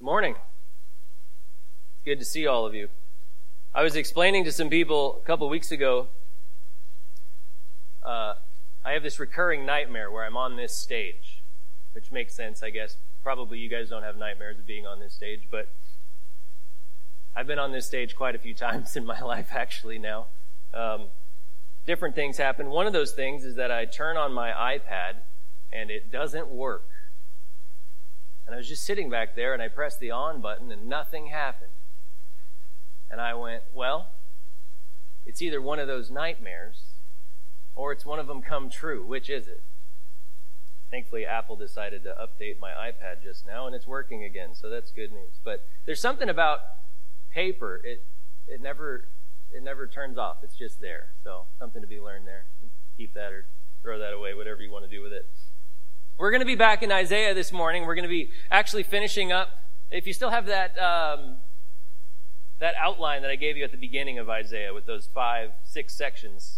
Good morning. It's good to see all of you. I was explaining to some people a couple weeks ago, I have this recurring nightmare where I'm on this stage, which makes sense, I guess. Probably you guys don't have nightmares of being on this stage, but I've been on this stage quite a few times in my life, actually, now. Different things happen. One of those things is that I turn on my iPad, and it doesn't work. And I was just sitting back there, and I pressed the on button, and nothing happened. And I went, well, it's either one of those nightmares, or it's one of them come true. Which is it? Thankfully, Apple decided to update my iPad just now, and it's working again, so that's good news. But there's something about paper. It never turns off. It's just there. So something to be learned there. Keep that or throw that away, whatever you want to do with it. We're going to be back in Isaiah this morning. We're going to be actually finishing up. If you still have that outline that I gave you at the beginning of Isaiah with those five sections.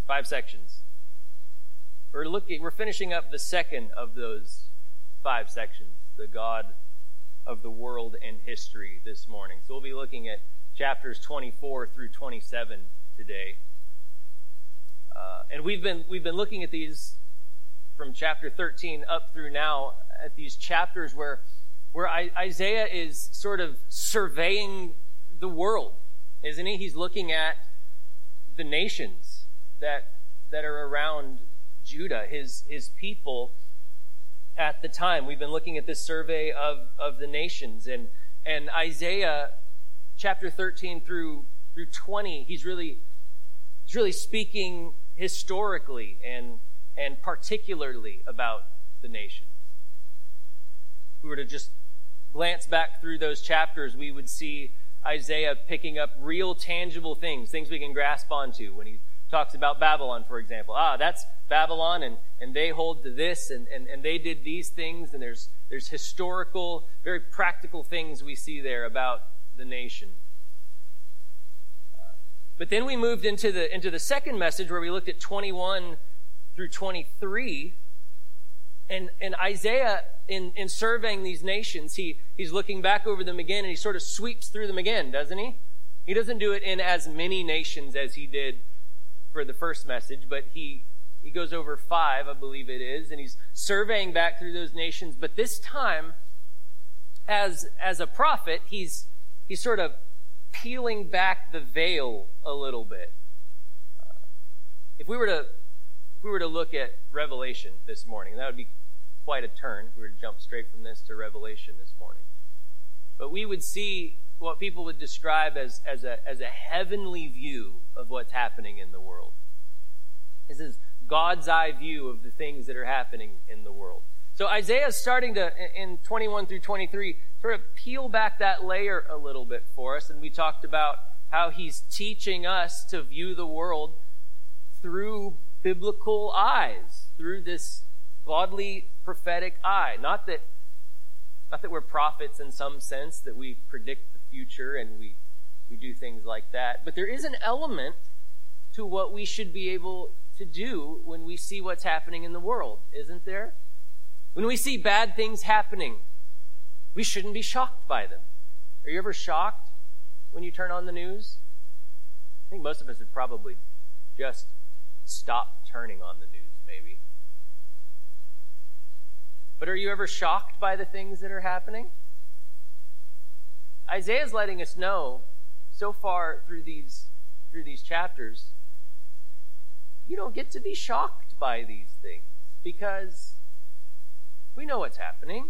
We're finishing up the second of those 5 sections, the God of the world and history this morning. So we'll be looking at chapters 24 through 27 today. And we've been looking at these from chapter 13 up through now, at these chapters where Isaiah is sort of surveying the world, isn't he? He's looking at the nations that are around Judah, his people at the time. We've been looking at this survey of the nations, and Isaiah chapter 13 through 20, he's really speaking historically and particularly about the nations. If we were to just glance back through those chapters, we would see Isaiah picking up real tangible things we can grasp onto. When he talks about Babylon, for example, that's Babylon, and they hold to this, and they did these things, and there's historical, very practical things we see there about the nation. But then we moved into the second message where we looked at 21 through 23, and Isaiah, in surveying these nations, he's looking back over them again, and he sort of sweeps through them again, doesn't he? He doesn't do it in as many nations as he did for the first message, but he goes over 5, I believe it is, and he's surveying back through those nations. But this time, as a prophet, he's sort of peeling back the veil a little bit. If we were to look at Revelation this morning, that would be quite a turn. If we were to jump straight from this to Revelation this morning. But we would see what people would describe as a heavenly view of what's happening in the world. This is God's eye view of the things that are happening in the world. So Isaiah is starting to, in 21 through 23, sort of peel back that layer a little bit for us. And we talked about how he's teaching us to view the world through biblical eyes, through this godly prophetic eye. Not that we're prophets in some sense, that we predict the future and we do things like that. But there is an element to what we should be able to do when we see what's happening in the world, isn't there? When we see bad things happening, we shouldn't be shocked by them. Are you ever shocked when you turn on the news? I think most of us have probably just stopped turning on the news, maybe. But are you ever shocked by the things that are happening? Isaiah's letting us know so far through these chapters, you don't get to be shocked by these things because we know what's happening.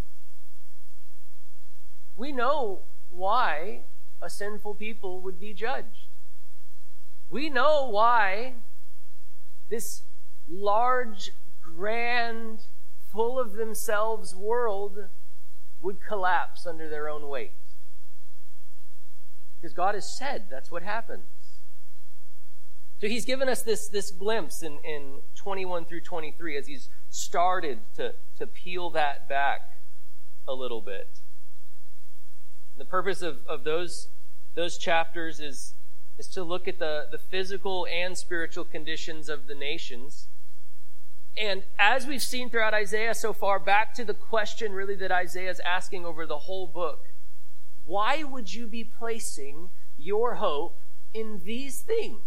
We know why a sinful people would be judged. We know why this large, grand, full of themselves world would collapse under their own weight. Because God has said that's what happens. So he's given us this glimpse in 21 through 23 as he's started to peel that back a little bit. The purpose of those chapters is to look at the physical and spiritual conditions of the nations. And as we've seen throughout Isaiah so far, back to the question really that Isaiah is asking over the whole book, why would you be placing your hope in these things?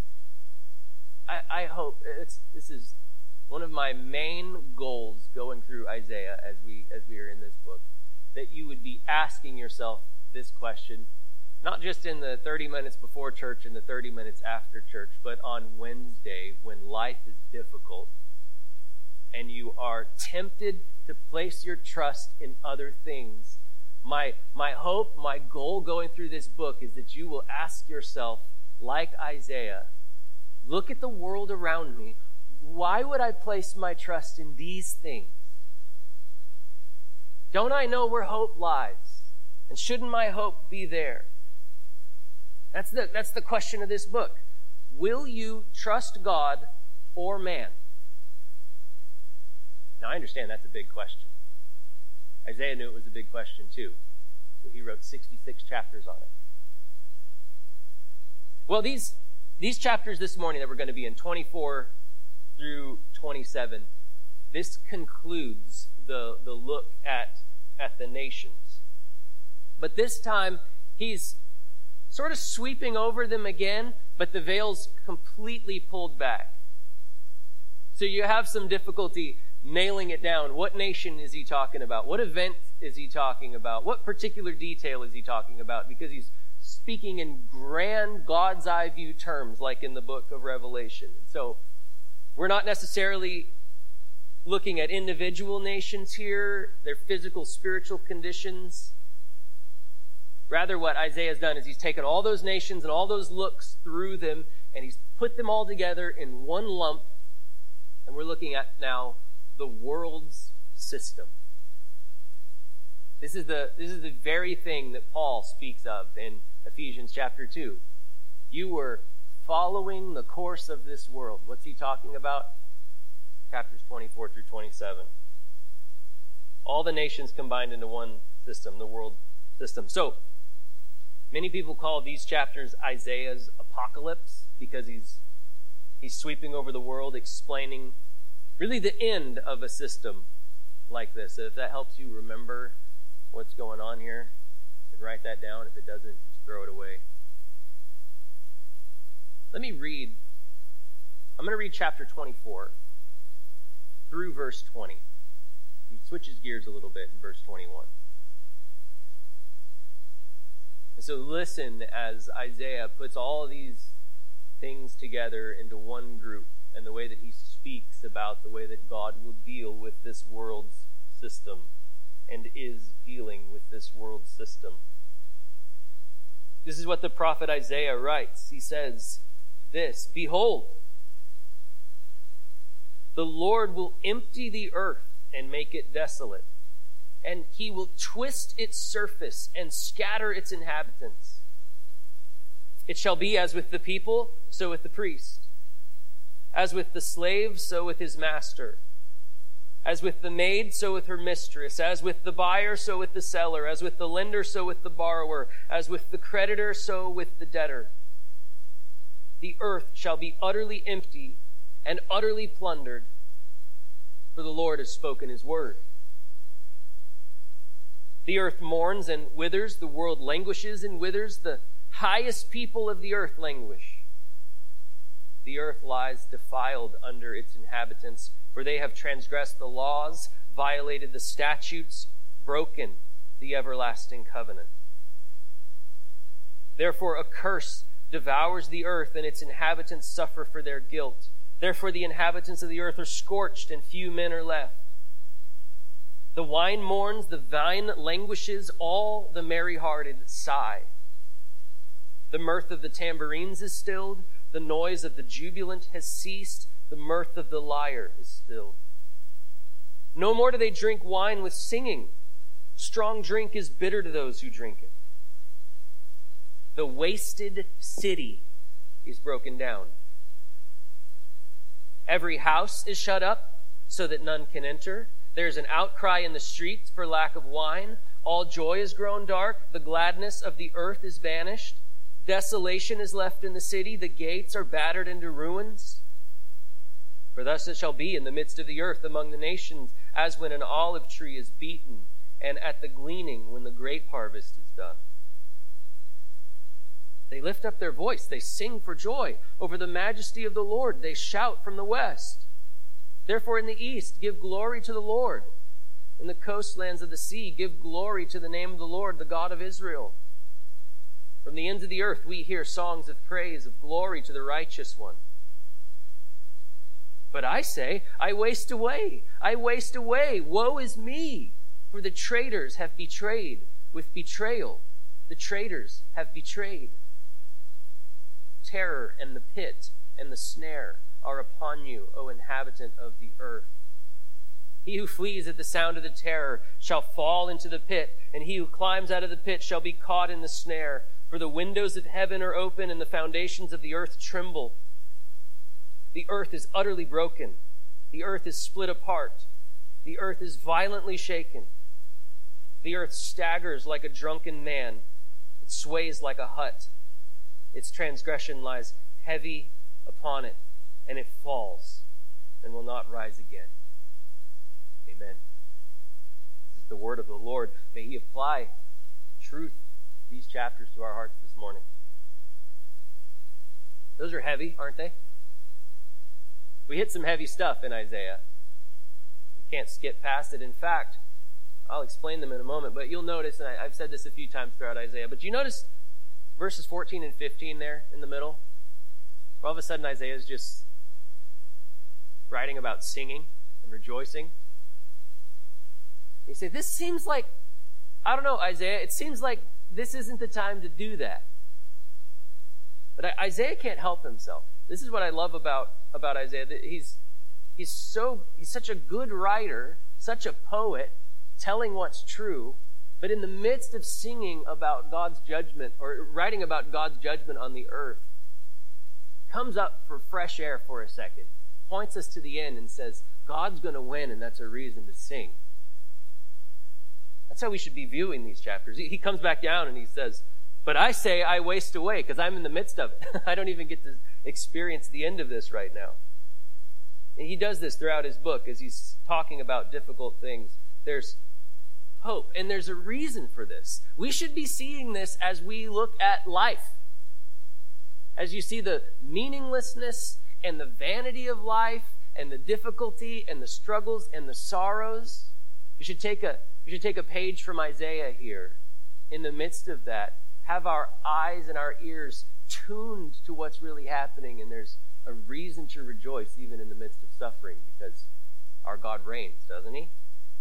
I hope this is one of my main goals going through Isaiah as we are in this book, that you would be asking yourself this question, not just in the 30 minutes before church and the 30 minutes after church, but on Wednesday when life is difficult and you are tempted to place your trust in other things. My hope, my goal going through this book is that you will ask yourself, like Isaiah, look at the world around me. Why would I place my trust in these things? Don't I know where hope lies? And shouldn't my hope be there? That's the question of this book. Will you trust God or man? Now, I understand that's a big question. Isaiah knew it was a big question too. So he wrote 66 chapters on it. Well, these chapters this morning that we're going to be in, 24 through 27, this concludes the look at the nations. But this time, he's sort of sweeping over them again, but the veil's completely pulled back. So you have some difficulty nailing it down. What nation is he talking about? What event is he talking about? What particular detail is he talking about? Because he's speaking in grand God's eye view terms, like in the book of Revelation. So we're not necessarily looking at individual nations here, their physical, spiritual conditions. Rather, what Isaiah's done is he's taken all those nations and all those looks through them, and he's put them all together in one lump, and we're looking at now the world's system. This is the very thing that Paul speaks of in Ephesians chapter 2. You were following the course of this world. What's he talking about? Chapters 24 through 27. All the nations combined into one system, the world system. So, many people call these chapters Isaiah's apocalypse because he's sweeping over the world, explaining really the end of a system like this. So if that helps you remember what's going on here, and write that down. If it doesn't, just throw it away. Let me read. I'm going to read chapter 24 through verse 20. He switches gears a little bit in verse 21. And so listen as Isaiah puts all of these things together into one group, and the way that he speaks about the way that God will deal with this world's system and is dealing with this world system. This is what the prophet Isaiah writes. He says this, "Behold, the Lord will empty the earth and make it desolate, and he will twist its surface and scatter its inhabitants. It shall be as with the people, so with the priest. As with the slave, so with his master. As with the maid, so with her mistress. As with the buyer, so with the seller. As with the lender, so with the borrower. As with the creditor, so with the debtor. The earth shall be utterly empty and utterly plundered, for the Lord has spoken his word. The earth mourns and withers. The world languishes and withers. The highest people of the earth languish. The earth lies defiled under its inhabitants, for they have transgressed the laws, violated the statutes, broken the everlasting covenant. Therefore a curse devours the earth, and its inhabitants suffer for their guilt. Therefore the inhabitants of the earth are scorched, and few men are left. The wine mourns, the vine languishes, all the merry-hearted sigh. The mirth of the tambourines is stilled, the noise of the jubilant has ceased, the mirth of the lyre is stilled. No more do they drink wine with singing. Strong drink is bitter to those who drink it. The wasted city is broken down. Every house is shut up so that none can enter. There is an outcry in the streets for lack of wine. All joy is grown dark. The gladness of the earth is vanished. Desolation is left in the city. The gates are battered into ruins. For thus it shall be in the midst of the earth among the nations, as when an olive tree is beaten and at the gleaning when the grape harvest is done. They lift up their voice. They sing for joy over the majesty of the Lord. They shout from the west. Therefore in the east, give glory to the Lord. In the coastlands of the sea, give glory to the name of the Lord, the God of Israel. From the ends of the earth, we hear songs of praise, of glory to the righteous one. But I say, I waste away. I waste away. Woe is me, for the traitors have betrayed with betrayal. The traitors have betrayed. Terror and the pit and the snare are upon you, O inhabitant of the earth. He who flees at the sound of the terror shall fall into the pit, and he who climbs out of the pit shall be caught in the snare. For the windows of heaven are open, and the foundations of the earth tremble. The earth is utterly broken. The earth is split apart. The earth is violently shaken. The earth staggers like a drunken man. It sways like a hut. Its transgression lies heavy upon it, and it falls and will not rise again. Amen. This is the word of the Lord. May he apply truth, these chapters, to our hearts this morning. Those are heavy, aren't they? We hit some heavy stuff in Isaiah. We can't skip past it. In fact, I'll explain them in a moment, but you'll notice, and I've said this a few times throughout Isaiah, but you notice verses 14 and 15 there in the middle? All of a sudden Isaiah is just writing about singing and rejoicing. You say, this seems like, I don't know, Isaiah, it seems like this isn't the time to do that. But Isaiah can't help himself. This is what I love about Isaiah. He's such a good writer, such a poet, telling what's true, but in the midst of singing about God's judgment, or writing about God's judgment on the earth, comes up for fresh air for a second, points us to the end and says, God's going to win, and that's a reason to sing. That's how we should be viewing these chapters. He comes back down and he says, but I say I waste away because I'm in the midst of it. I don't even get to experience the end of this right now. And he does this throughout his book as he's talking about difficult things. There's hope, and there's a reason for this. We should be seeing this as we look at life. As you see the meaninglessness and the vanity of life and the difficulty and the struggles and the sorrows, you should take a page from Isaiah here. In the midst of that, have our eyes and our ears tuned to what's really happening, and there's a reason to rejoice even in the midst of suffering because our God reigns, doesn't he?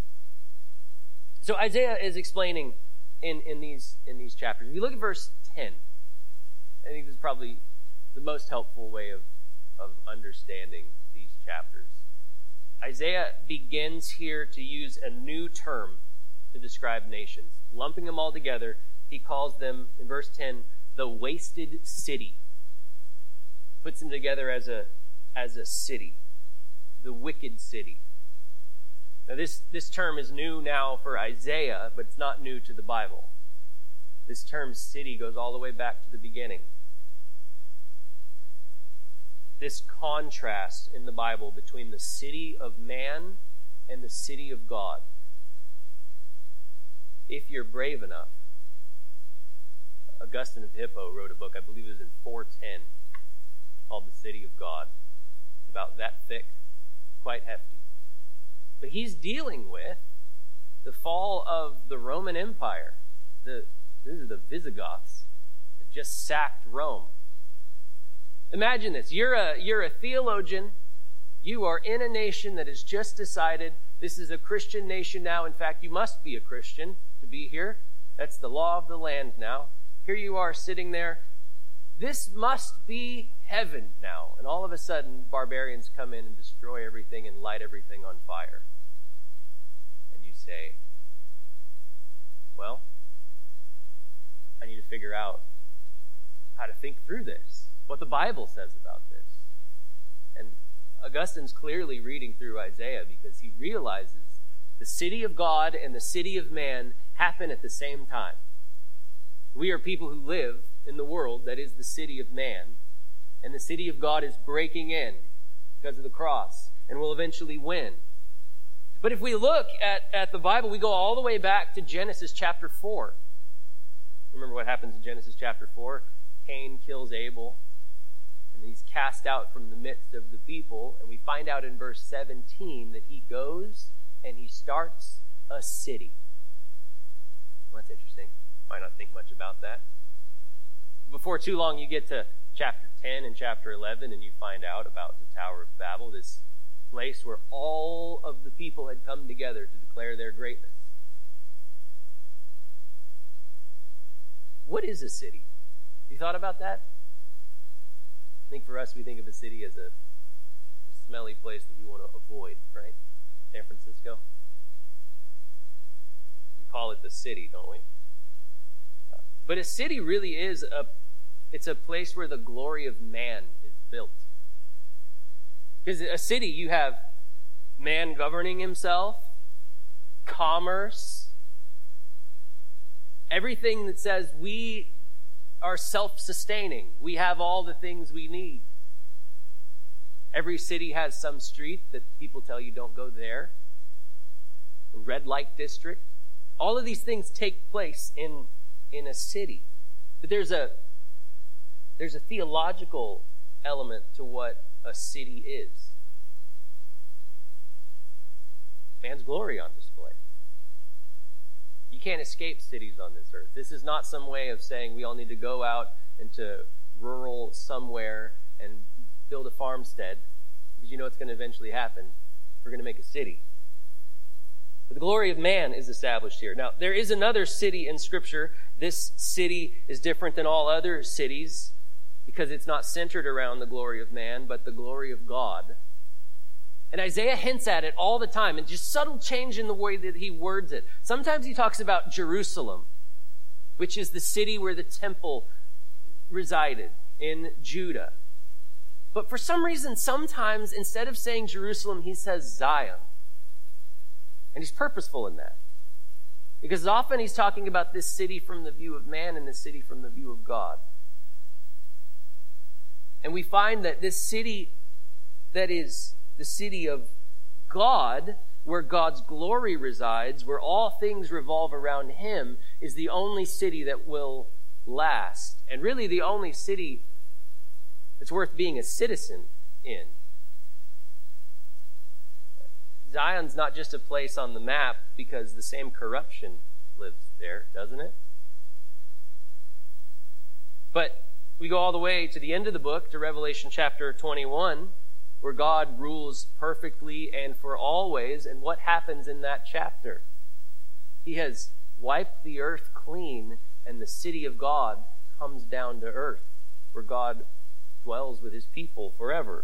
So Isaiah is explaining in these chapters. If you look at verse 10, I think this is probably the most helpful way of understanding these chapters. Isaiah begins here to use a new term to describe nations. Lumping them all together, he calls them, in verse 10, the wasted city. Puts them together as a city, the wicked city. Now this term is new now for Isaiah, but it's not new to the Bible. This term city goes all the way back to the beginning. This contrast in the Bible between the city of man and the city of God. If you're brave enough, Augustine of Hippo wrote a book, I believe it was in 410, called The City of God. It's about that thick, quite hefty. But he's dealing with the fall of the Roman Empire. These are the Visigoths that just sacked Rome. Imagine this. You're a theologian. You are in a nation that has just decided this is a Christian nation now. In fact, you must be a Christian to be here. That's the law of the land now. Here you are sitting there. This must be heaven now. And all of a sudden, barbarians come in and destroy everything and light everything on fire. And you say, well, I need to figure out how to think through this, what the Bible says about this. And Augustine's clearly reading through Isaiah because he realizes the city of God and the city of man happen at the same time. We are people who live in the world that is the city of man, and the city of God is breaking in because of the cross and will eventually win. But if we look at the Bible, we go all the way back to Genesis chapter 4. Remember what happens in Genesis chapter 4? Cain kills Abel, and he's cast out from the midst of the people. And we find out in verse 17 that he goes and he starts a city. Well, that's interesting. Might not think much about that. Before too long, you get to chapter 10 and chapter 11, and you find out about the Tower of Babel, this place where all of the people had come together to declare their greatness. What is a city? Have you thought about that? I think for us, we think of a city as a smelly place that we want to avoid, right? San Francisco. We call it the city, don't we? But a city really is it's a place where the glory of man is built. Because a city, you have man governing himself, commerce, everything that says we are self-sustaining. We have all the things we need. Every city has some street that people tell you don't go there. A red light district. All of these things take place in a city. But there's a theological element to what a city is. Man's glory on display. You can't escape cities on this earth. This is not some way of saying we all need to go out into rural somewhere and build a farmstead, because you know what's going to eventually happen. We're going to make a city. But the glory of man is established here. Now, there is another city in Scripture. This city is different than all other cities because it's not centered around the glory of man, but the glory of God. And Isaiah hints at it all the time, and just subtle change in the way that he words it. Sometimes he talks about Jerusalem, which is the city where the temple resided in Judah. But for some reason, sometimes instead of saying Jerusalem, he says Zion. And he's purposeful in that. Because often he's talking about this city from the view of man and this city from the view of God. And we find that this city that is the city of God, where God's glory resides, where all things revolve around him, is the only city that will last. And really the only city that's worth being a citizen in. Zion's not just a place on the map because the same corruption lives there, doesn't it? But we go all the way to the end of the book, to Revelation chapter 21, where God rules perfectly and for always. And what happens in that chapter? He has wiped the earth clean, and the city of God comes down to earth, where God dwells with his people forever.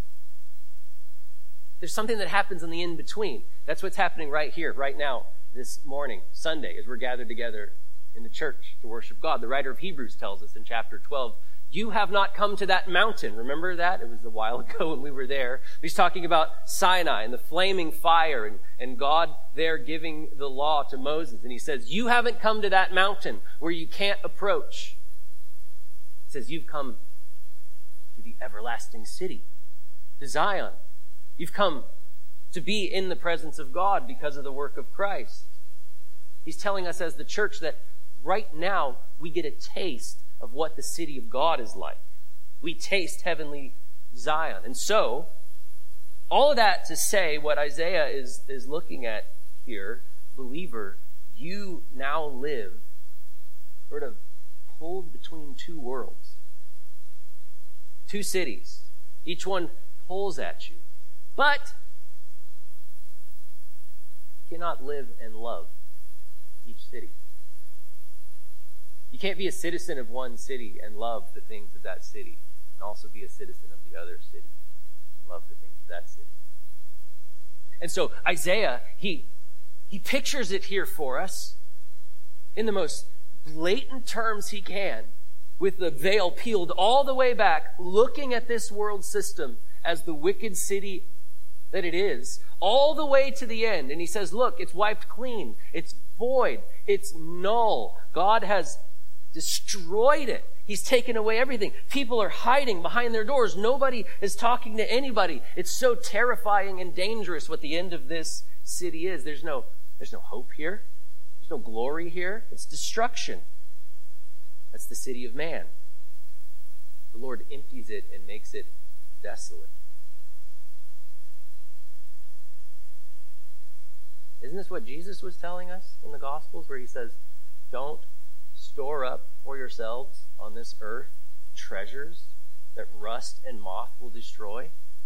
There's something that happens in the in-between. That's what's happening right here, right now, this morning, Sunday, as we're gathered together in the church to worship God. The writer of Hebrews tells us in chapter 12, you have not come to that mountain. Remember that? It was a while ago when we were there. He's talking about Sinai and the flaming fire and God there giving the law to Moses. And he says, you haven't come to that mountain where you can't approach. He says, you've come to the everlasting city, to Zion. You've come to be in the presence of God because of the work of Christ. He's telling us as the church that right now we get a taste of what the city of God is like. We taste heavenly Zion. And so, all of that to say what Isaiah is looking at here, believer, you now live sort of pulled between two worlds. Two cities. Each one pulls at you. But you cannot live and love each city. You can't be a citizen of one city and love the things of that city, and also be a citizen of the other city and love the things of that city. And so Isaiah, he pictures it here for us in the most blatant terms he can, with the veil peeled all the way back, looking at this world system as the wicked city that it is, all the way to the end. And he says, look, it's wiped clean. It's void. It's null. God has destroyed it. He's taken away everything. People are hiding behind their doors. Nobody is talking to anybody. It's so terrifying and dangerous what the end of this city is. There's no hope here. There's no glory here. It's destruction. That's the city of man. The Lord empties it and makes it desolate. Isn't this what Jesus was telling us in the Gospels, where he says, don't store up for yourselves on this earth treasures that rust and moth will destroy?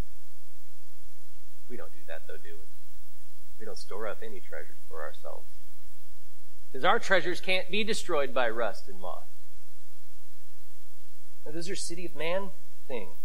We don't do that, though, do we? We don't store up any treasures for ourselves. Because our treasures can't be destroyed by rust and moth. Now, those are city of man things.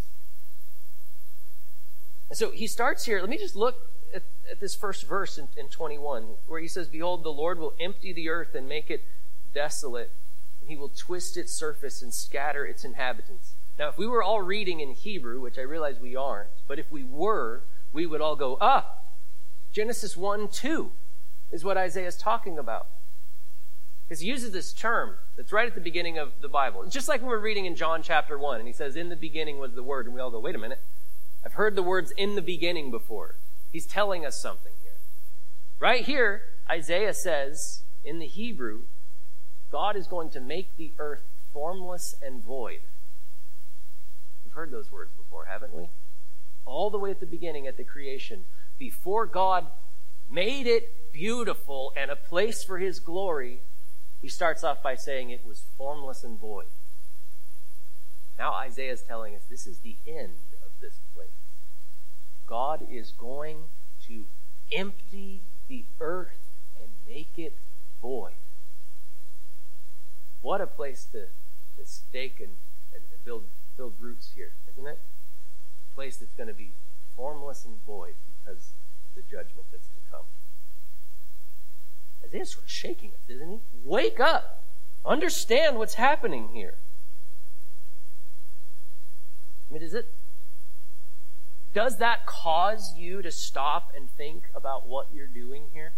And so he starts here. Let me just look at this first verse in 21, where he says, behold, the Lord will empty the earth and make it desolate, and he will twist its surface and scatter its inhabitants. Now, if we were all reading in Hebrew, which I realize we aren't, but if we were, we would all go, Genesis 1:2 is what Isaiah is talking about. Because he uses this term that's right at the beginning of the Bible. It's just like when we're reading in John chapter 1, and he says, in the beginning was the Word, and we all go, wait a minute, I've heard the words in the beginning before. He's telling us something here. Right here, Isaiah says, in the Hebrew, God is going to make the earth formless and void. We've heard those words before, haven't we? All the way at the beginning, at the creation, before God made it beautiful and a place for his glory, he starts off by saying it was formless and void. Now Isaiah is telling us this is the end of this place. God is going to empty the earth and make it void. What a place to stake and build roots here, isn't it? A place that's going to be formless and void because of the judgment that's to come. Isaiah's sort of shaking us, isn't he? Wake up! Understand what's happening here. I mean, does that cause you to stop and think about what you're doing here?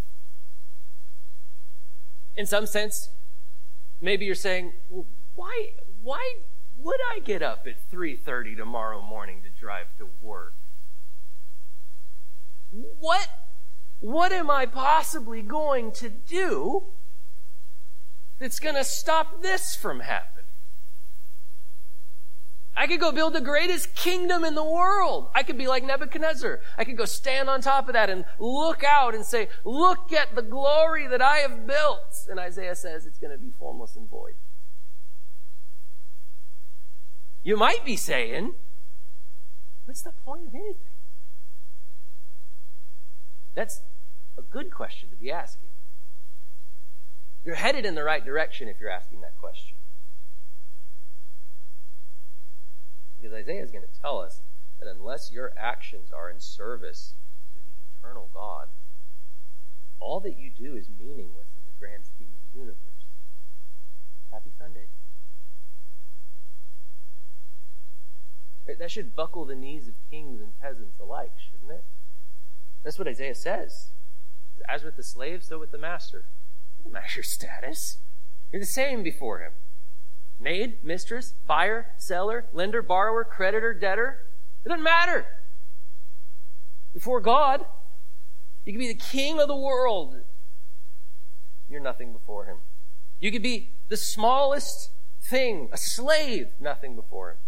In some sense, maybe you're saying, well, why would I get up at 3:30 tomorrow morning to drive to work? What am I possibly going to do that's going to stop this from happening? I could go build the greatest kingdom in the world. I could be like Nebuchadnezzar. I could go stand on top of that and look out and say, look at the glory that I have built. And Isaiah says it's going to be formless and void. You might be saying, what's the point of anything? That's a good question to be asking. You're headed in the right direction if you're asking that question. Because Isaiah is going to tell us that unless your actions are in service to the eternal God, all that you do is meaningless in the grand scheme of the universe. Happy Sunday. That should buckle the knees of kings and peasants alike, shouldn't it? That's what Isaiah says. As with the slave, so with the master. It doesn't matter your status. You're the same before him. Maid, mistress, buyer, seller, lender, borrower, creditor, debtor. It doesn't matter. Before God, you can be the king of the world. You're nothing before him. You could be the smallest thing, a slave, nothing before him.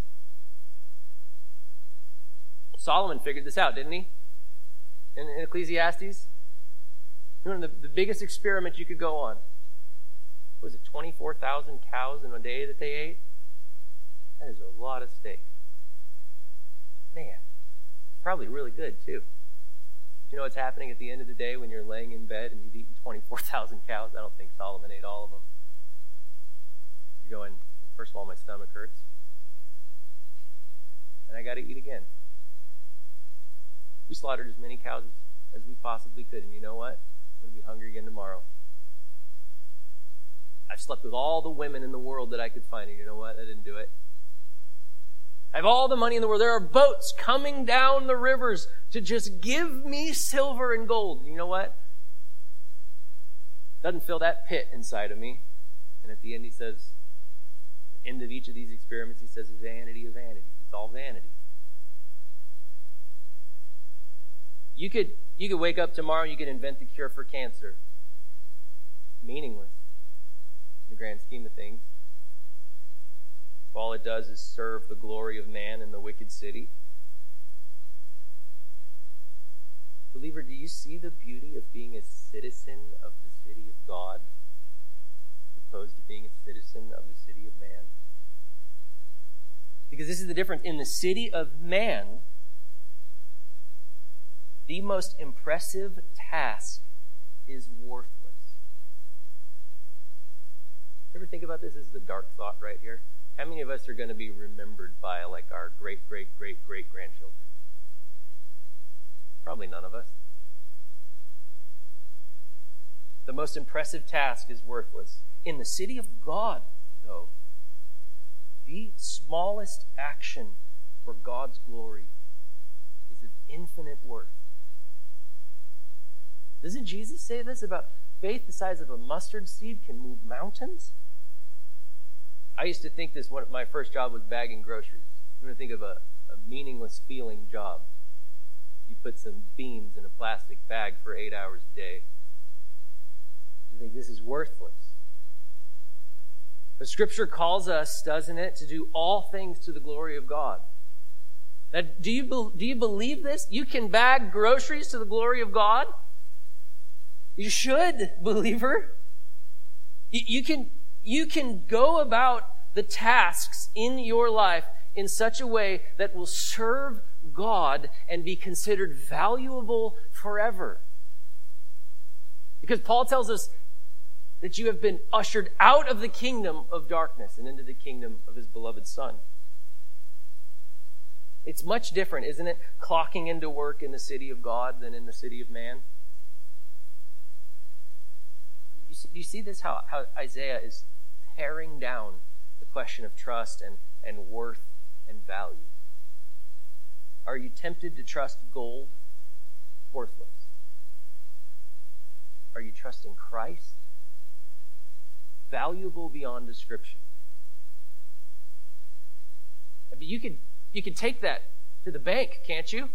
Solomon figured this out, didn't he? In Ecclesiastes? You know, the biggest experiment you could go on. Was it 24,000 cows in a day that they ate? That is a lot of steak. Man, probably really good too. But you know what's happening at the end of the day when you're laying in bed and you've eaten 24,000 cows? I don't think Solomon ate all of them. You're going, first of all, my stomach hurts. And I got to eat again. We slaughtered as many cows as we possibly could. And you know what? I'm going to be hungry again tomorrow. I've slept with all the women in the world that I could find, and you know what? I didn't do it. I have all the money in the world. There are boats coming down the rivers to just give me silver and gold. And you know what? Doesn't fill that pit inside of me. And at the end he says, at the end of each of these experiments, he says, vanity of vanities. It's all vanity. You could wake up tomorrow and you could invent the cure for cancer. Meaningless in the grand scheme of things. If all it does is serve the glory of man in the wicked city. Believer, do you see the beauty of being a citizen of the city of God as opposed to being a citizen of the city of man? Because this is the difference. In the city of man, the most impressive task is worthless. Ever think about this? This is a dark thought right here. How many of us are going to be remembered by like our great-great-great-great-grandchildren? Probably none of us. The most impressive task is worthless. In the city of God, though, the smallest action for God's glory is of infinite worth. Doesn't Jesus say this about faith the size of a mustard seed can move mountains? I used to think this when my first job was bagging groceries. I'm going to think of a meaningless feeling job. You put some beans in a plastic bag for 8 hours a day. You think this is worthless. But Scripture calls us, doesn't it, to do all things to the glory of God. Now, do you believe this? You can bag groceries to the glory of God? You should, believer. You can go about the tasks in your life in such a way that will serve God and be considered valuable forever. Because Paul tells us that you have been ushered out of the kingdom of darkness and into the kingdom of his beloved Son. It's much different, isn't it, clocking into work in the city of God than in the city of man? Do you see this, how Isaiah is paring down the question of trust and worth and value? Are you tempted to trust gold? Worthless. Are you trusting Christ? Valuable beyond description. I mean, you could take that to the bank, can't you?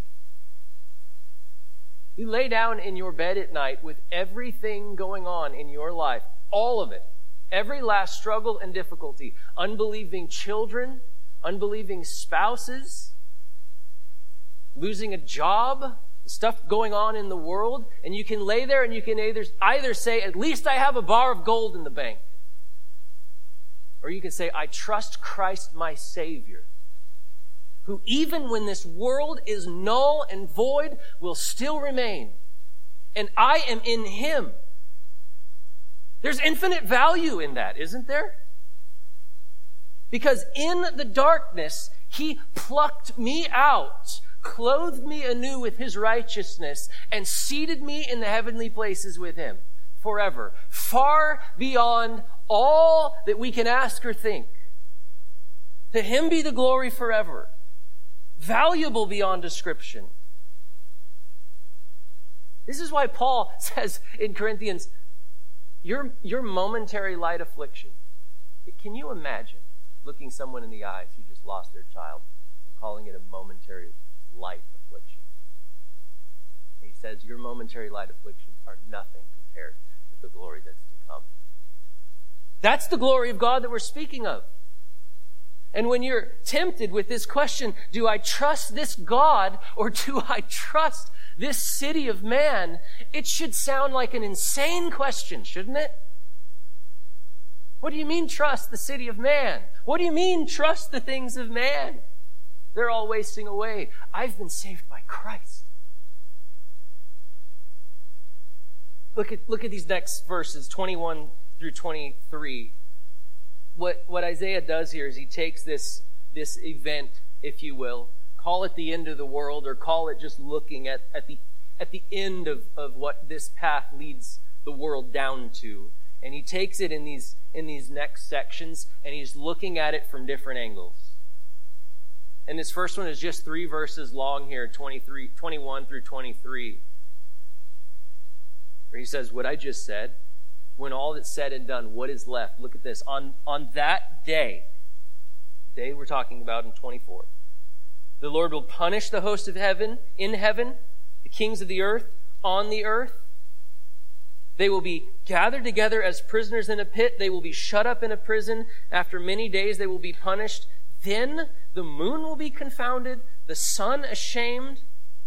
You lay down in your bed at night with everything going on in your life, all of it, every last struggle and difficulty, unbelieving children, unbelieving spouses, losing a job, stuff going on in the world, and you can lay there and you can either say, at least I have a bar of gold in the bank, or you can say, I trust Christ my Savior, who even when this world is null and void will still remain. And I am in Him. There's infinite value in that, isn't there? Because in the darkness, He plucked me out, clothed me anew with His righteousness, and seated me in the heavenly places with Him forever, far beyond all that we can ask or think. To Him be the glory forever. Valuable beyond description. This is why Paul says in Corinthians, your momentary light affliction. Can you imagine looking someone in the eyes who just lost their child and calling it a momentary light affliction? And he says, your momentary light afflictions are nothing compared with the glory that's to come. That's the glory of God that we're speaking of. And when you're tempted with this question, do I trust this God or do I trust this city of man? It should sound like an insane question, shouldn't it? What do you mean trust the city of man? What do you mean trust the things of man? They're all wasting away. I've been saved by Christ. Look at these next verses, 21 through 23. What Isaiah does here is he takes this event, if you will, call it the end of the world or call it just looking at the end of what this path leads the world down to. And he takes it in these next sections and he's looking at it from different angles. And this first one is just 3 verses long here, 21 through 23. Where he says, what I just said, when all that's said and done, what is left? Look at this. On that day, the day we're talking about in 24, the Lord will punish the host of heaven, in heaven, the kings of the earth on the earth. They will be gathered together as prisoners in a pit. They will be shut up in a prison. After many days they will be punished. Then the moon will be confounded, the sun ashamed.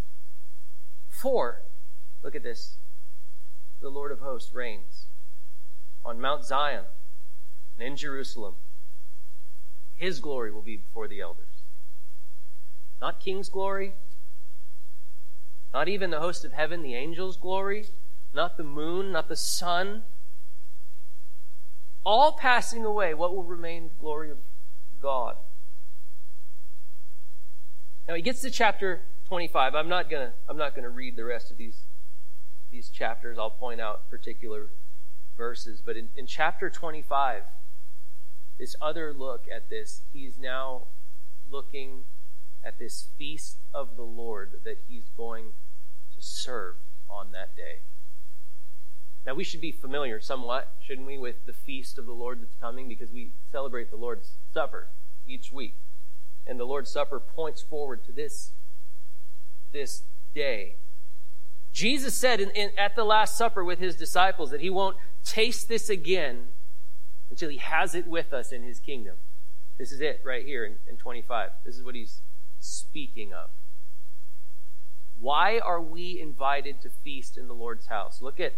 For, look at this, the Lord of hosts reigns on Mount Zion and in Jerusalem. His glory will be before the elders. Not king's glory, not even the host of heaven, the angels' glory, not the moon, not the sun. All passing away, what will remain? The glory of God. Now he gets to chapter 25. I'm not gonna read the rest of these chapters. I'll point out particular verses. But in chapter 25, this other look at this, he's now looking at this feast of the Lord that he's going to serve on that day. Now we should be familiar somewhat, shouldn't we, with the feast of the Lord that's coming, because we celebrate the Lord's Supper each week. And the Lord's Supper points forward to this day. Jesus said at the Last Supper with his disciples that he won't taste this again until he has it with us in his kingdom. This is it right here in 25. This is what he's speaking of. Why are we invited to feast in the Lord's house? Look at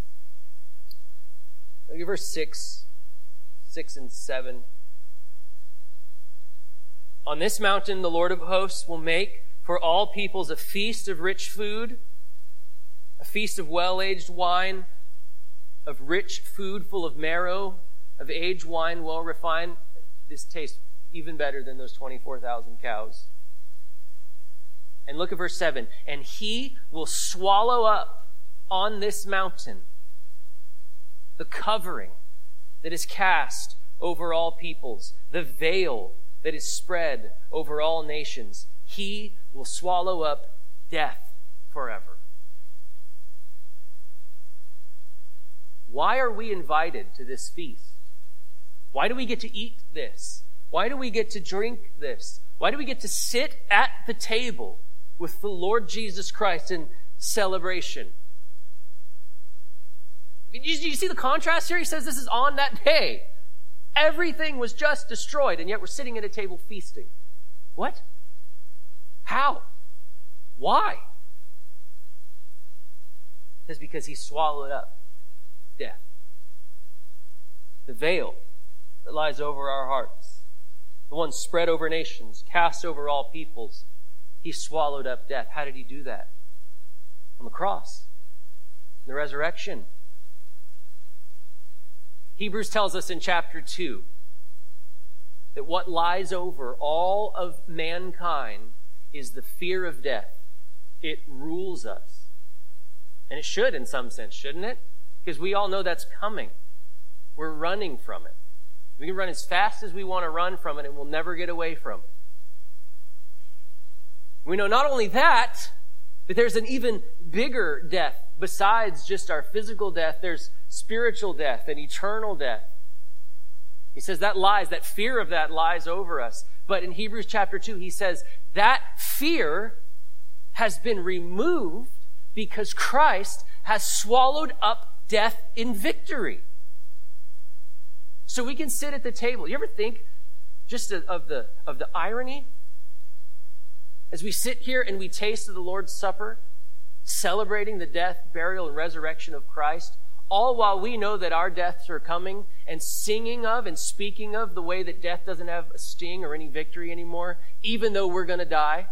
verse 6 and 7. On this mountain the Lord of hosts will make for all peoples a feast of rich food, a feast of well-aged wine, of rich food full of marrow, of aged wine well refined. This tastes even better than those 24,000 cows. And look at verse 7. And he will swallow up on this mountain the covering that is cast over all peoples, the veil that is spread over all nations. He will swallow up death forever. Why are we invited to this feast? Why do we get to eat this? Why do we get to drink this? Why do we get to sit at the table with the Lord Jesus Christ in celebration? Do you see the contrast here? He says this is on that day. Everything was just destroyed, and yet we're sitting at a table feasting. What? How? Why? It's because he swallowed up death. The veil that lies over our hearts, the one spread over nations, cast over all peoples, he swallowed up death. How did he do that? On the cross, in the resurrection. Hebrews tells us in chapter 2 that what lies over all of mankind is the fear of death. It rules us. And it should in some sense, shouldn't it? Because we all know that's coming. We're running from it. We can run as fast as we want to run from it and we'll never get away from it. We know not only that, but there's an even bigger death. Besides just our physical death, there's spiritual death and eternal death. He says that fear of that lies over us. But in Hebrews chapter 2, he says that fear has been removed because Christ has swallowed up death in victory. So we can sit at the table. You ever think just of the irony? As we sit here and we taste of the Lord's Supper, celebrating the death, burial, and resurrection of Christ, all while we know that our deaths are coming, and singing of and speaking of the way that death doesn't have a sting or any victory anymore, even though we're going to die.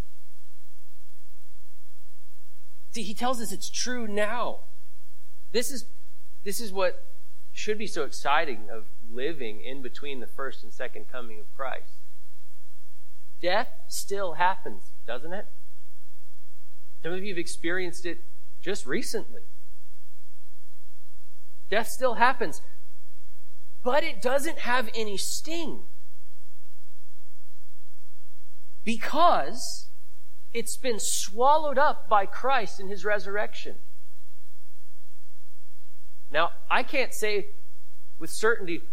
See, he tells us it's true now. This is what should be so exciting of living in between the first and second coming of Christ. Death still happens, doesn't it? Some of you have experienced it just recently. Death still happens, but it doesn't have any sting because it's been swallowed up by Christ in his resurrection. Now, I can't say with certainty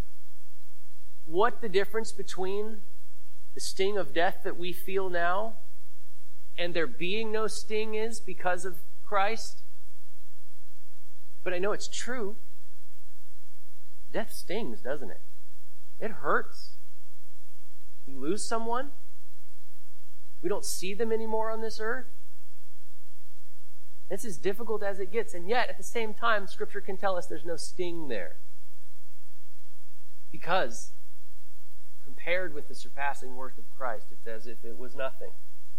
what the difference between the sting of death that we feel now and there being no sting is because of Christ. But I know it's true. Death stings, doesn't it? It hurts. We lose someone. We don't see them anymore on this earth. It's as difficult as it gets. And yet, at the same time, Scripture can tell us there's no sting there. Because, compared with the surpassing worth of Christ, it's as if it was nothing.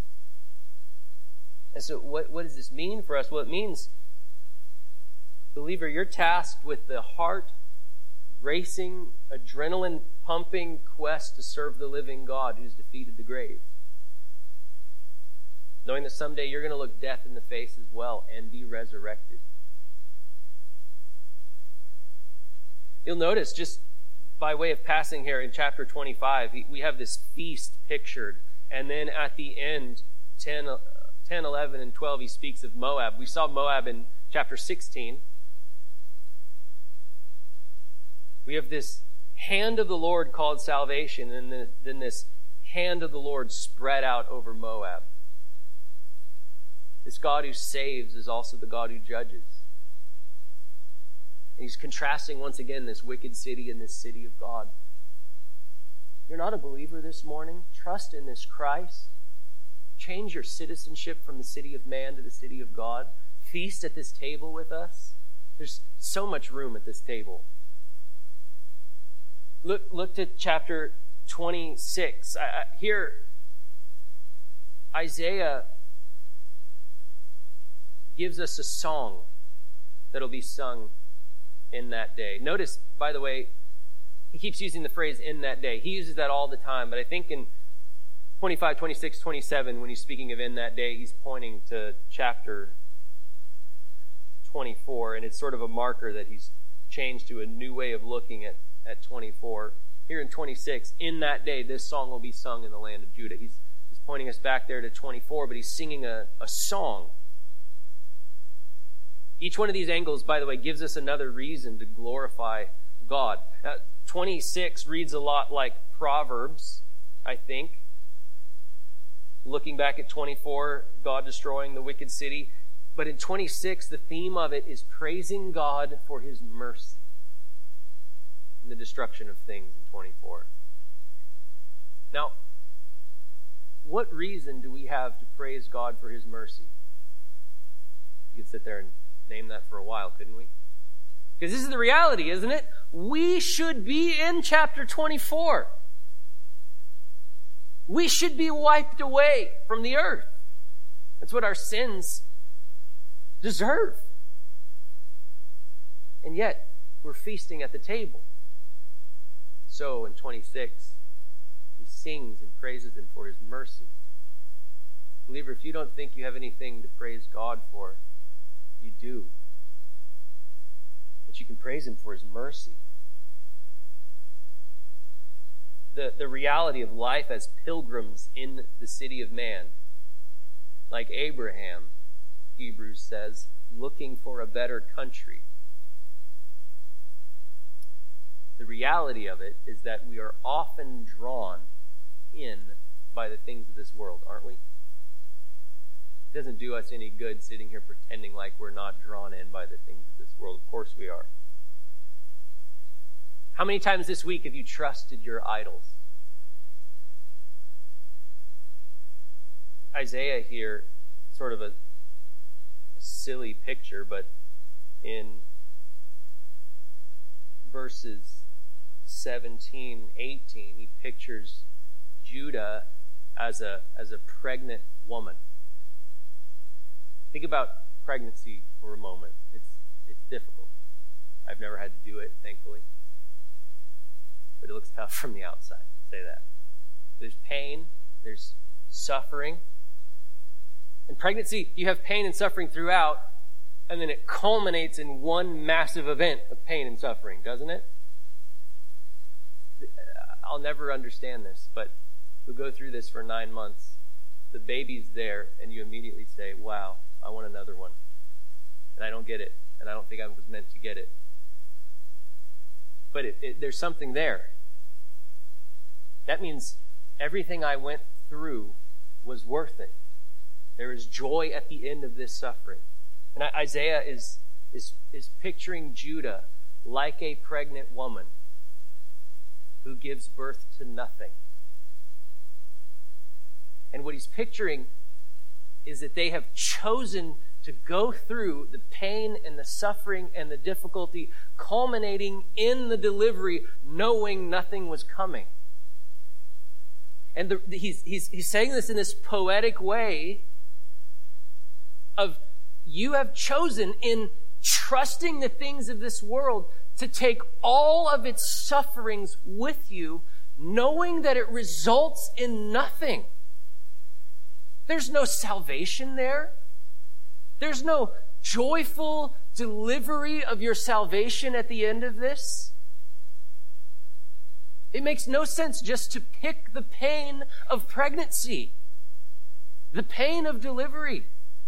And so what does this mean for us? Well, it means, believer, you're tasked with the heart-racing, adrenaline-pumping quest to serve the living God who's defeated the grave. Knowing that someday you're going to look death in the face as well and be resurrected. You'll notice, just by way of passing here in chapter 25, we have this feast pictured. And then at the end, 10, 11, and 12, he speaks of Moab. We saw Moab in chapter 16. We have this hand of the Lord called salvation, and then this hand of the Lord spread out over Moab. This God who saves is also the God who judges. And he's contrasting once again this wicked city and this city of God. You're not a believer this morning? Trust in this Christ. Change your citizenship from the city of man to the city of God. Feast at this table with us. There's so much room at this table. Look to chapter 26. Here, Isaiah gives us a song that'll be sung in that day. Notice, by the way, he keeps using the phrase "in that day." He uses that all the time, but I think in 25, 26, 27, when he's speaking of "in that day," he's pointing to chapter 24, and it's sort of a marker that he's changed to a new way of looking at 24. Here in 26, "in that day, this song will be sung in the land of Judah." He's pointing us back there to 24, but he's singing a song. Each one of these angles, by the way, gives us another reason to glorify God. 26 reads a lot like Proverbs, I think. Looking back at 24, God destroying the wicked city. But in 26, the theme of it is praising God for his mercy in the destruction of things in 24. Now, what reason do we have to praise God for his mercy? You could sit there and name that for a while, couldn't we? Because this is the reality, isn't it? We should be in chapter 24. We should be wiped away from the earth. That's what our sins deserve. And yet, we're feasting at the table. So in 26, he sings and praises him for his mercy. Believer, if you don't think you have anything to praise God for, you do. But you can praise him for his mercy. The reality of life as pilgrims in the city of man, like Abraham, Hebrews says, looking for a better country. The reality of it is that we are often drawn in by the things of this world, aren't we? It doesn't do us any good sitting here pretending like we're not drawn in by the things of this world. Of course we are. How many times this week have you trusted your idols? Isaiah here, sort of a silly picture, but in verses 17, 18, he pictures Judah as a pregnant woman. Think about pregnancy for a moment. It's difficult. I've never had to do it, thankfully. But it looks tough from the outside, I'll say that. There's pain, there's suffering. In pregnancy, you have pain and suffering throughout, and then it culminates in one massive event of pain and suffering, doesn't it? I'll never understand this, but you'll go through this for 9 months. The baby's there, and you immediately say, wow, I want another one. And I don't get it, and I don't think I was meant to get it. But there's something there. That means everything I went through was worth it. There is joy at the end of this suffering. And Isaiah is picturing Judah like a pregnant woman who gives birth to nothing. And what he's picturing is that they have chosen to go through the pain and the suffering and the difficulty, culminating in the delivery, knowing nothing was coming. And he's saying this in this poetic way of, you have chosen in trusting the things of this world to take all of its sufferings with you, knowing that it results in nothing. There's no salvation there. There's no joyful delivery of your salvation at the end of this. It makes no sense just to pick the pain of pregnancy, the pain of delivery.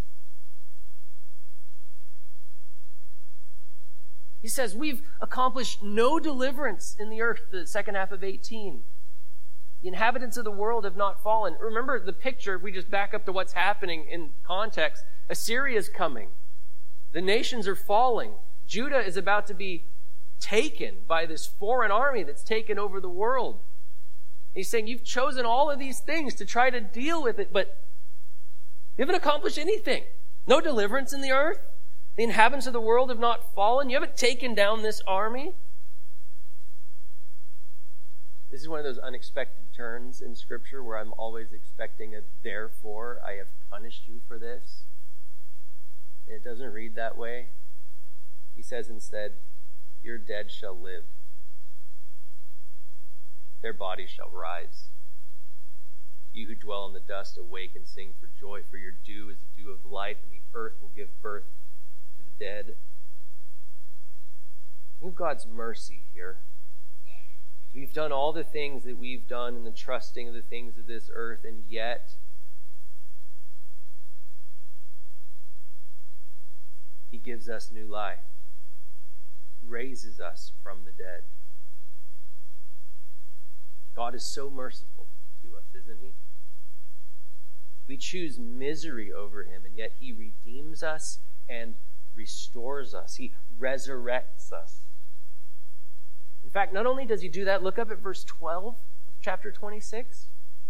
He says, we've accomplished no deliverance in the earth, the second half of 18. The inhabitants of the world have not fallen. Remember the picture, if we just back up to what's happening in context. Assyria is coming. The nations are falling. Judah is about to be taken by this foreign army that's taken over the world. He's saying, you've chosen all of these things to try to deal with it, but you haven't accomplished anything. No deliverance in the earth. The inhabitants of the world have not fallen. You haven't taken down this army. This is one of those unexpected turns in Scripture where I'm always expecting a therefore I have punished you for this. And it doesn't read that way. He says instead, your dead shall live. Their bodies shall rise. You who dwell in the dust, awake and sing for joy, for your dew is the dew of life, and the earth will give birth to the dead. Think of God's mercy here. We've done all the things that we've done in the trusting of the things of this earth, and yet He gives us new life, raises us from the dead. God is so merciful to us, isn't He? We choose misery over Him, and yet He redeems us and restores us. He resurrects us. In fact, not only does He do that, look up at verse 12 of chapter 26. It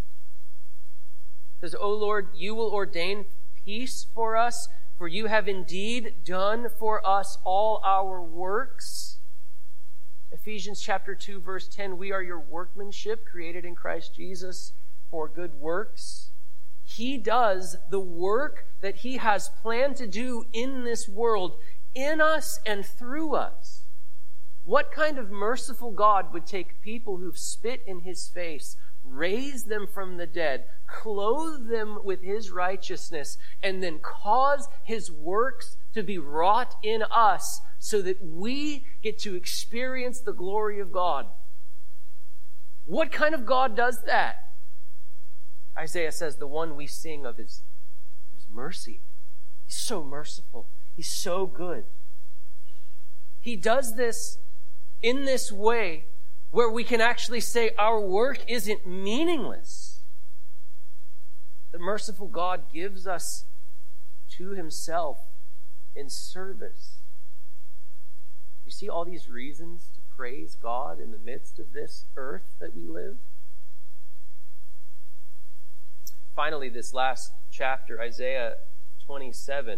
says, O Lord, you will ordain peace for us, for you have indeed done for us all our works. Ephesians chapter 2, verse 10, we are your workmanship, created in Christ Jesus for good works. He does the work that He has planned to do in this world, in us and through us. What kind of merciful God would take people who've spit in His face, raise them from the dead, clothe them with His righteousness, and then cause His works to be wrought in us so that we get to experience the glory of God? What kind of God does that? Isaiah says the one we sing of is mercy. He's so merciful. He's so good. He does this in this way where we can actually say our work isn't meaningless. The merciful God gives us to Himself in service. You see all these reasons to praise God in the midst of this earth that we live? Finally, this last chapter, Isaiah 27,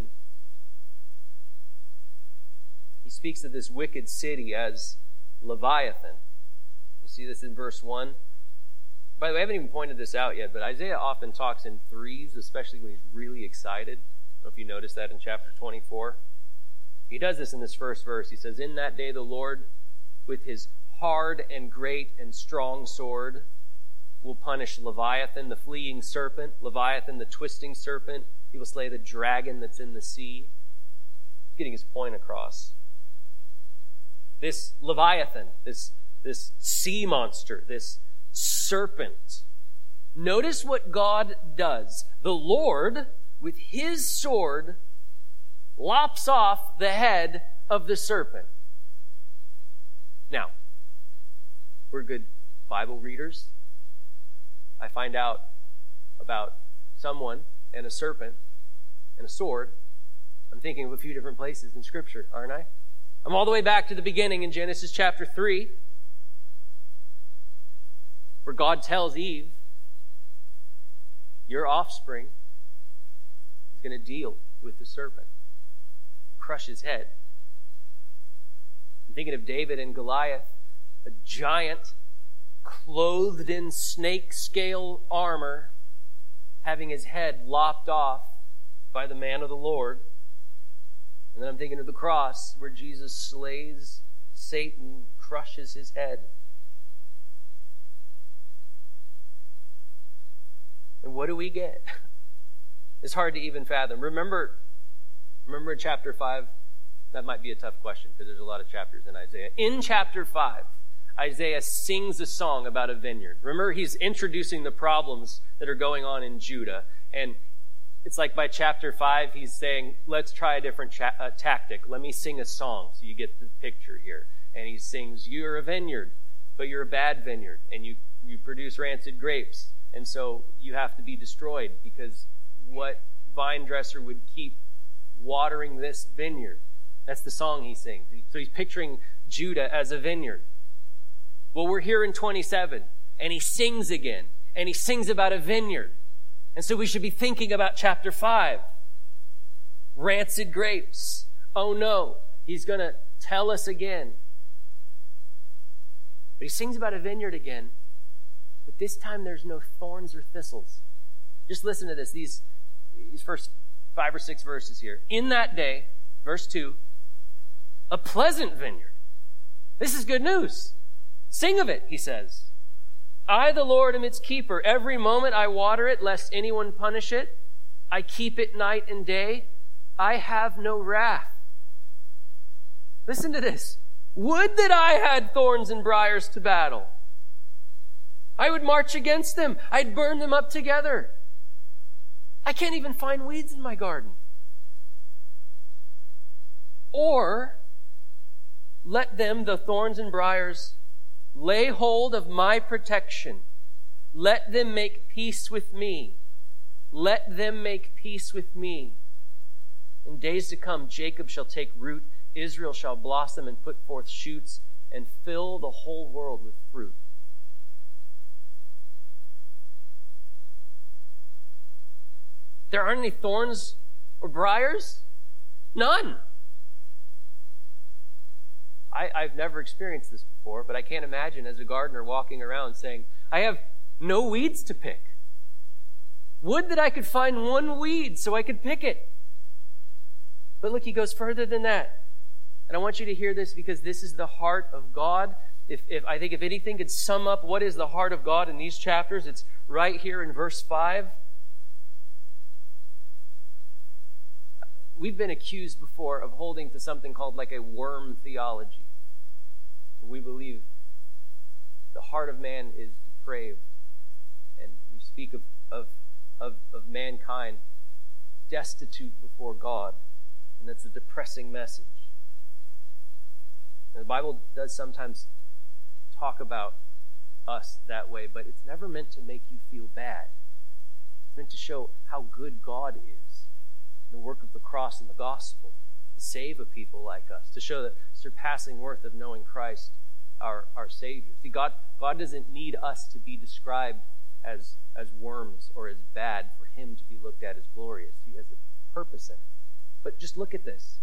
he speaks of this wicked city as Leviathan. You see this in verse 1. By the way, I haven't even pointed this out yet, but Isaiah often talks in threes, especially when he's really excited. I don't know if you noticed that in chapter 24. He does this in this first verse. He says, in that day the Lord, with His hard and great and strong sword, will punish Leviathan, the fleeing serpent, Leviathan, the twisting serpent. He will slay the dragon that's in the sea. Getting his point across. This Leviathan, this sea monster, this serpent. Notice what God does. The Lord, with His sword, lops off the head of the serpent. Now, we're good Bible readers. I find out about someone and a serpent and a sword. I'm thinking of a few different places in Scripture, aren't I? I'm all the way back to the beginning in Genesis chapter 3, where God tells Eve, your offspring is going to deal with the serpent, crush his head. I'm thinking of David and Goliath, a giant clothed in snake scale armor, having his head lopped off by the man of the Lord. And then I'm thinking of the cross, where Jesus slays Satan, crushes his head. And what do we get? It's hard to even fathom. Remember in chapter 5? That might be a tough question because there's a lot of chapters in Isaiah. In chapter 5, Isaiah sings a song about a vineyard. Remember, he's introducing the problems that are going on in Judah. And it's like by chapter 5, he's saying, let's try a different tactic. Let me sing a song so you get the picture here. And he sings, you're a vineyard, but you're a bad vineyard. And you produce rancid grapes. And so you have to be destroyed, because what vine dresser would keep watering this vineyard? That's the song he sings. So he's picturing Judah as a vineyard. Well, we're here in 27, and he sings again, and he sings about a vineyard. And so we should be thinking about chapter 5. Rancid grapes. Oh no, he's going to tell us again. But he sings about a vineyard again, but this time there's no thorns or thistles. Just listen to this, these first 5 or 6 verses here. In that day, verse 2, a pleasant vineyard. This is good news. Sing of it, he says. I, the Lord, am its keeper. Every moment I water it, lest anyone punish it. I keep it night and day. I have no wrath. Listen to this. Would that I had thorns and briars to battle. I would march against them. I'd burn them up together. I can't even find weeds in my garden. Or let them, the thorns and briars, lay hold of my protection. Let them make peace with me. Let them make peace with me. In days to come, Jacob shall take root, Israel shall blossom and put forth shoots, and fill the whole world with fruit. There aren't any thorns or briars? None. I've never experienced this before, but I can't imagine as a gardener walking around saying, I have no weeds to pick. Would that I could find one weed so I could pick it. But look, he goes further than that. And I want you to hear this, because this is the heart of God. If I think if anything could sum up what is the heart of God in these chapters, it's right here in verse 5. We've been accused before of holding to something called like a worm theology. We believe the heart of man is depraved, and we speak of mankind destitute before God, and that's a depressing message. And the Bible does sometimes talk about us that way, but it's never meant to make you feel bad. It's meant to show how good God is, the work of the cross and the gospel, to save a people like us, to show the surpassing worth of knowing Christ, our Savior. See, God doesn't need us to be described as worms or as bad for him to be looked at as glorious. He has a purpose in it. But just look at this.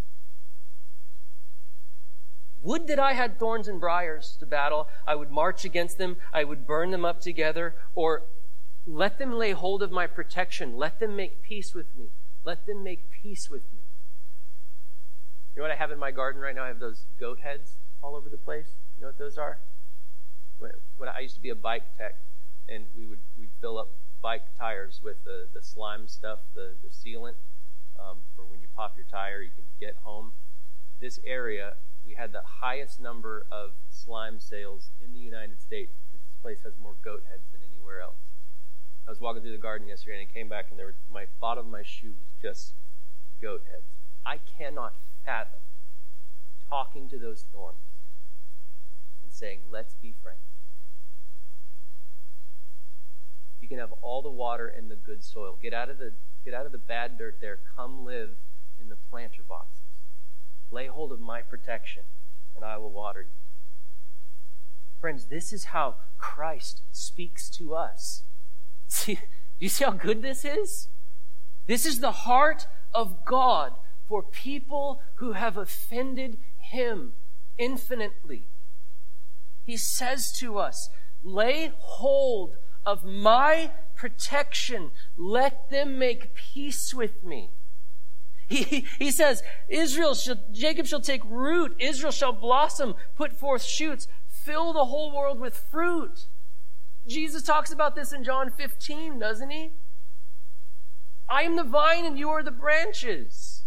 Would that I had thorns and briars to battle. I would march against them. I would burn them up together. Or let them lay hold of my protection. Let them make peace with me. Let them make peace with me. You know what I have in my garden right now? I have those goat heads all over the place. You know what those are? When I used to be a bike tech, and we'd fill up bike tires with the slime stuff, the sealant, for when you pop your tire, you can get home. This area, we had the highest number of slime sales in the United States, because this place has more goat heads than anywhere else. I was walking through the garden yesterday, and I came back, and my bottom of my shoe was just goat heads. I cannot fathom talking to those thorns and saying, let's be friends. You can have all the water and the good soil. Get out of the Get out of the bad dirt there. Come live in the planter boxes. Lay hold of my protection, and I will water you. Friends, this is how Christ speaks to us. See, do you see how good this is? This is the heart of God for people who have offended him infinitely. He says to us, lay hold of my protection. Let them make peace with me. He says, Jacob shall take root. Israel shall blossom, put forth shoots, fill the whole world with fruit. Jesus talks about this in John 15, doesn't he? I am the vine and you are the branches.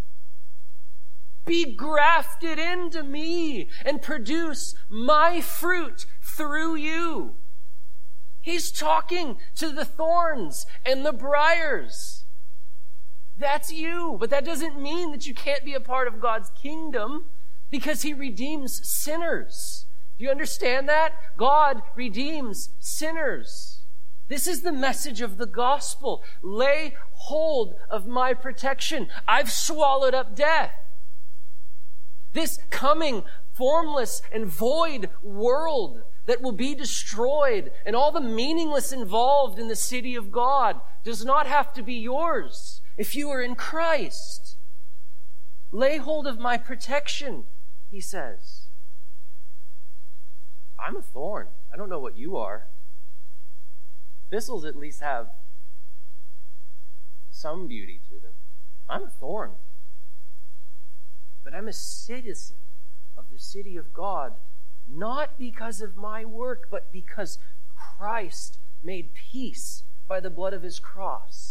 Be grafted into me and produce my fruit through you. He's talking to the thorns and the briars. That's you. But that doesn't mean that you can't be a part of God's kingdom, because he redeems sinners. Do you understand that? God redeems sinners. This is the message of the gospel. Lay hold of my protection. I've swallowed up death. This coming formless and void world that will be destroyed, and all the meaningless involved in the city of God, does not have to be yours if you are in Christ. Lay hold of my protection, he says. I'm a thorn. I don't know what you are. Thistles at least have some beauty to them. I'm a thorn. But I'm a citizen of the city of God, not because of my work, but because Christ made peace by the blood of his cross.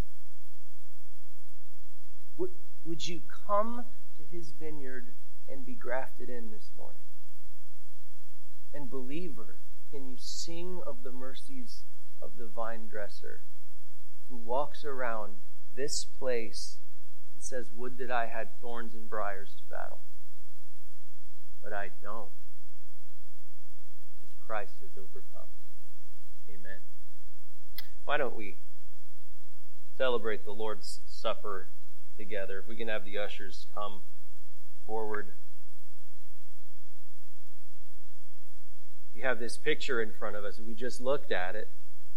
Would you come to his vineyard and be grafted in this morning? And believer, can you sing of the mercies of the vine dresser who walks around this place and says, would that I had thorns and briars to battle. But I don't. Because Christ has overcome. Amen. Why don't we celebrate the Lord's Supper together? If we can have the ushers come forward. We have this picture in front of us. We just looked at it.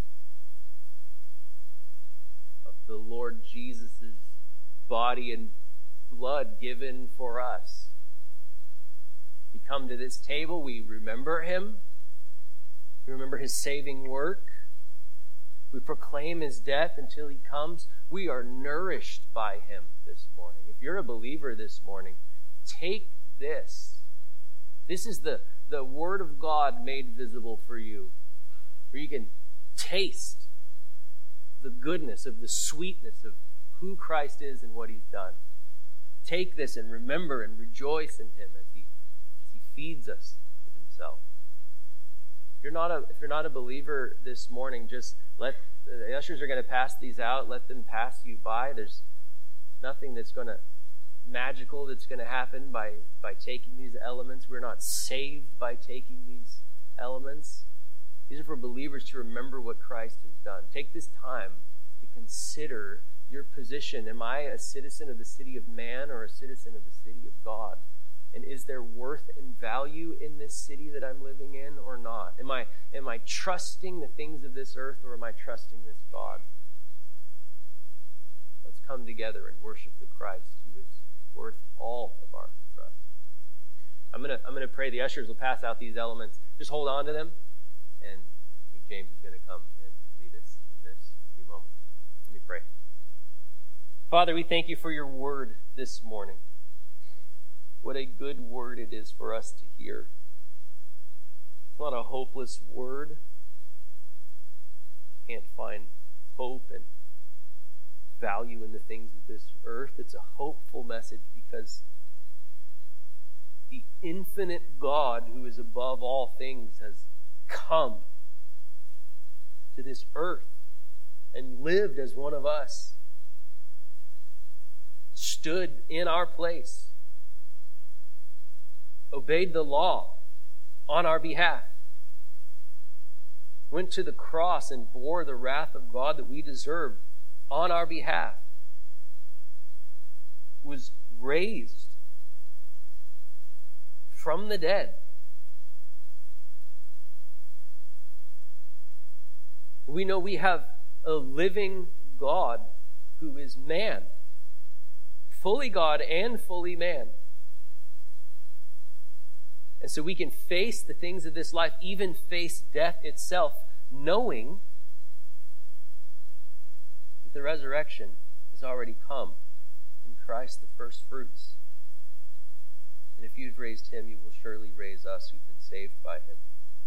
Of the Lord Jesus' body and blood given for us. We come to this table, we remember him. We remember his saving work. We proclaim his death until he comes. We are nourished by him this morning. If you're a believer this morning, take this. This is the Word of God made visible for you, where you can taste the goodness of the sweetness of who Christ is and what he's done. Take this and remember and rejoice in him as he feeds us with himself. If you're not a believer this morning, just let the ushers are going to pass these out. Let them pass you by. There's nothing that's going to magical that's going to happen by taking these elements. We're not saved by taking these elements. These are for believers to remember what Christ has done. Take this time to consider your position. Am I a citizen of the city of man or a citizen of the city of God? And is there worth and value in this city that I'm living in or not? Am I trusting the things of this earth, or am I trusting this God? Let's come together and worship the Christ who is worth all of our trust. I'm gonna pray. The ushers will pass out these elements. Just hold on to them, and I think James is going to come and lead us in this few moments. Let me pray. Father, we thank you for your word this morning. What a good word it is for us to hear. It's not a hopeless word. Can't find hope and value in the things of this earth. It's a hopeful message because the infinite God who is above all things has come to this earth and lived as one of us, stood in our place, obeyed the law on our behalf, went to the cross and bore the wrath of God that we deserved on our behalf, was raised from the dead. We know we have a living God who is man, fully God and fully man. And so we can face the things of this life, even face death itself, knowing that the resurrection has already come in Christ, the first fruits. And if you've raised him, you will surely raise us who've been saved by him.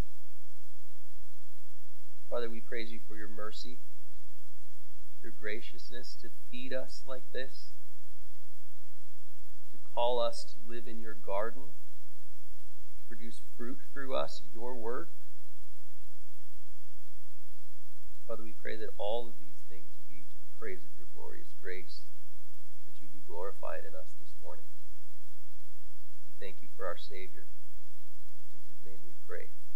Father, we praise you for your mercy, your graciousness to feed us like this, to call us to live in your garden, to produce fruit through us, your work. Father, we pray that all of these things would be to the praise of your glorious grace, that you be glorified in us this morning. We thank you for our Savior. It's in his name we pray.